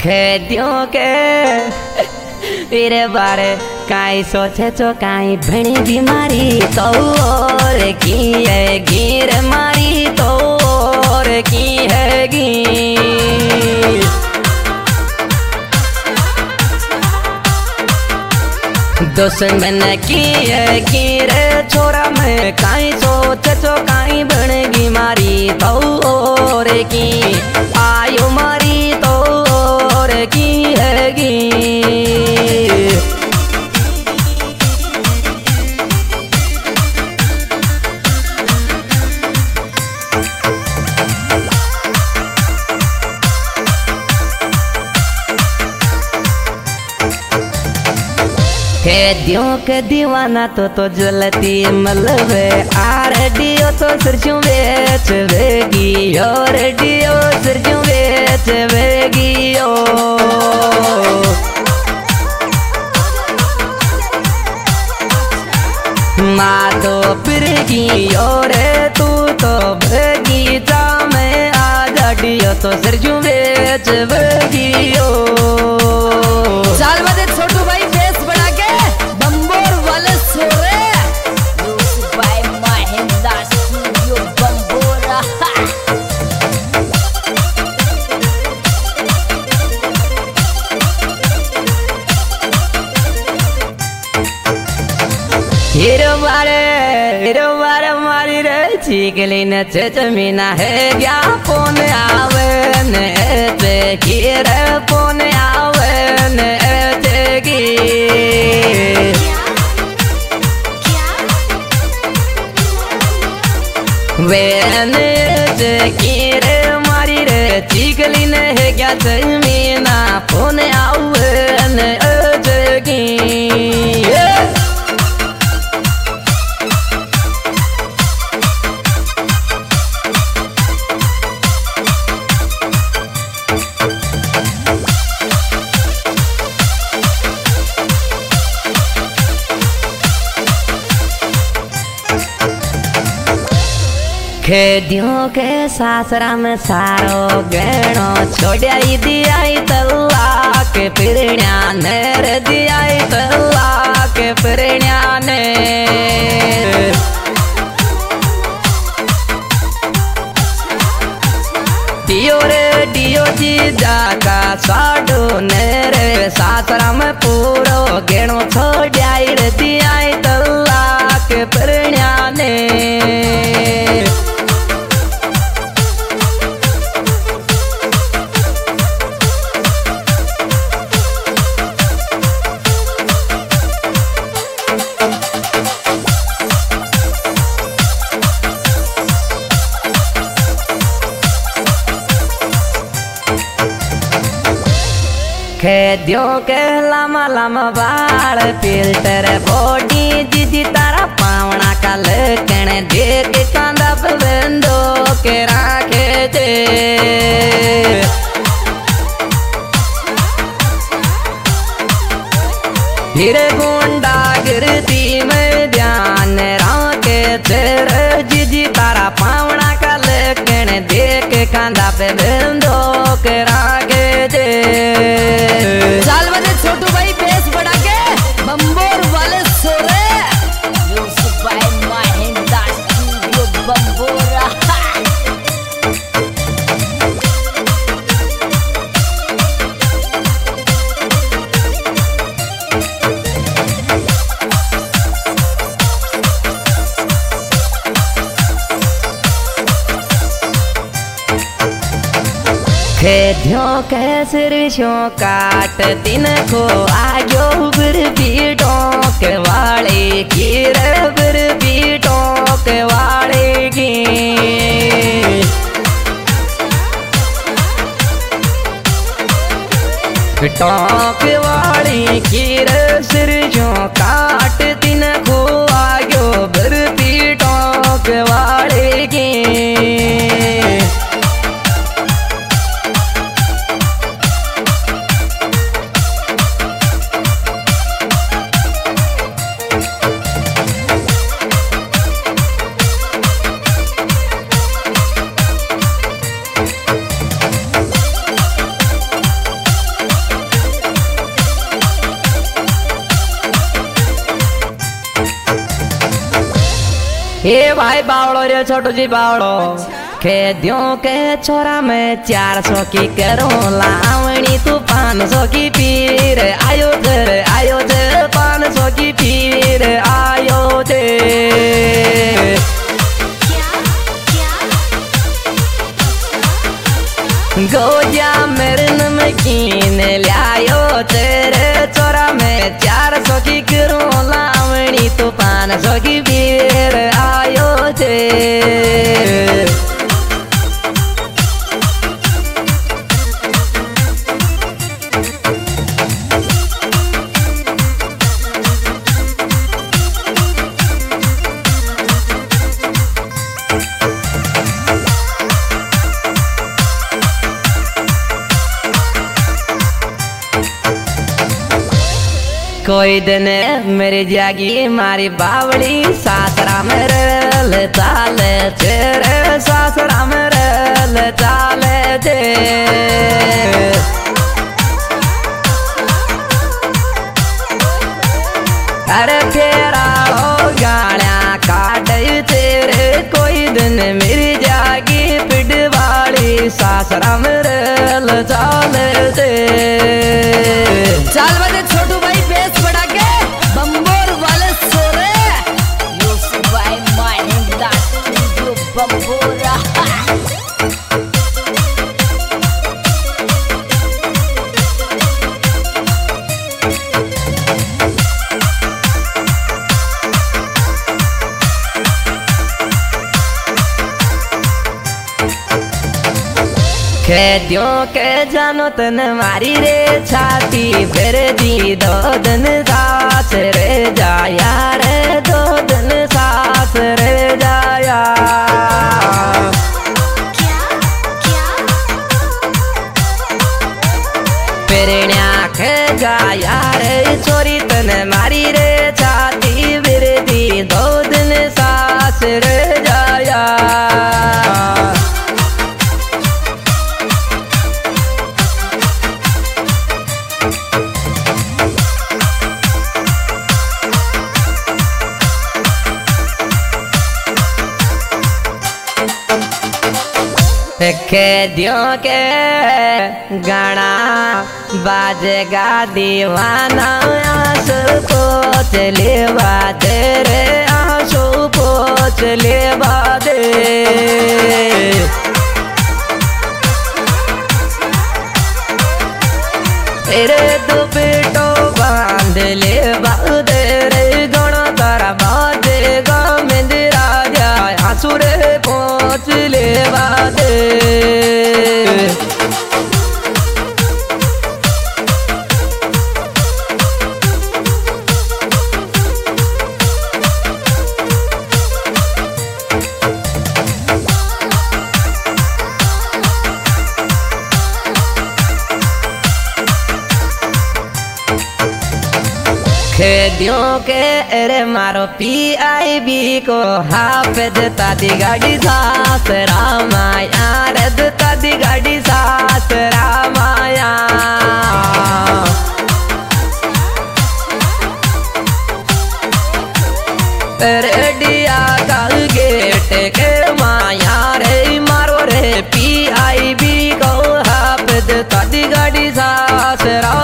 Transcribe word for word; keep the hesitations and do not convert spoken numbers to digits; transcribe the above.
खेदियों के तेरे बारे काई सोचे तो काई भणी बीमारी तो और की है गिर मारी तो और की है गिर दुश्मन की है गिर छोरा में काई सोचे तो काई भणी बीमारी तो और की आयु मारी तो और की है गिर खेदियों के दीवाना तो तो जलती मलबे आर डियो तो सरजू बेच वेगी और डियो सरजू बेच वेगी ओ माँ तो फिरगी और तू तो भगी जा मैं आजा डियो तो सरजू बेच वेगी ओ चाल बजे छोटू भाई फेस बना के बम्बोर वाले सोरे भाई महिंद्रा स्टूडियो बम्बोरा हीरो बारे हीरो बारे मारी रे चिकली न चचमीना है क्या फोन आवे ने ते कीर फोन आवे ने ते की वे ने ते कीर मारी रे चिकली न है क्या चचमीना फोन आवे ने ते की खेदियों के सासरा में सारो गहणो छोड़िया दिया तल्ला के पिरण्या नेर दिया तल्ला के पिरण्या ने डियो रे डियो जी जाका साडो नेरे सासरा में पूरो गहणो छोड़िया दिया तल्ला के पिरण्या ने खेदियों के लम्बा लम्बा बाल फिल्टर बॉडी दीदी तारा पावना का लकण देख कांदा बंदो के राखे दे धीरे गुंडा गिरती में ध्यान राखे तेरे दीदी तारा पावना का लकण देख कांदा बंदो के राखे दे चाल बजे छोटू भाई फेस बना के बम्बोर वाले सोरे भाई महिंद्रा स्टूडियो बम्बोरा खेदियों के सिरशों काट दिन को आयो बिर बीटों के वाले गिर बिर बीटों के वाले की टोक वाली गिर सिरशों काट दिन को आयो बिर बीटों के वाले की हे भाई बावड़ो रे छोटू जी बावड़ो खेदियों के छोरा में चार सौ की करो लावणी तू पाँच सौ की पीर आयो थे आयो थे पाँच सौ की पीर आयो थे गोजा मेरे नमकीन लायो तेरे चोरा में चार सौ की करो लावणी तू पाँच सौ की पीर आयो थे कोई दिन मेरी जागी मारी बावड़ी सासरा मेरे ले चाले तेरे सासरा मेरे ले चाले थे अरे फेरा हो गाना काट तेरे कोई दिन मेरी जागी पिटवाड़ी सासरा मेरे ले चाले थे चाल बजे छोटू भाई बेस बढ़ा के बम्बोर वाले सोरे यूसुफ भाई महिंद्रा स्टूडियो बम्बोरा खेदियों के जानो तन मारी रे छाती फिर दी दो दिन सास रे जाया रे दो दिन सास रे जाया फिरण्या के जाया रे चोरी तन मारी रे छाती फिर दी दो दिन सास रे जाया खेदियों के गाना बाजेगा दीवाना आंसू पोछ लेवा दे रे आंसू पोछ लेवा दे तेरे दो बेटो बांध लेवा दे रे गणो तारा बाजेगा मेंदरा गया आंसू रे पोछ लेवा दे खेदियों के अरे मारो पी आई बी को हाफिज तादी गाड़ी सास रामाया रद तादी गाड़ी सास रामाया रेडिया का गेट के माया रे मारो रे पी आई बी को हाफिज तादी गाड़ी सास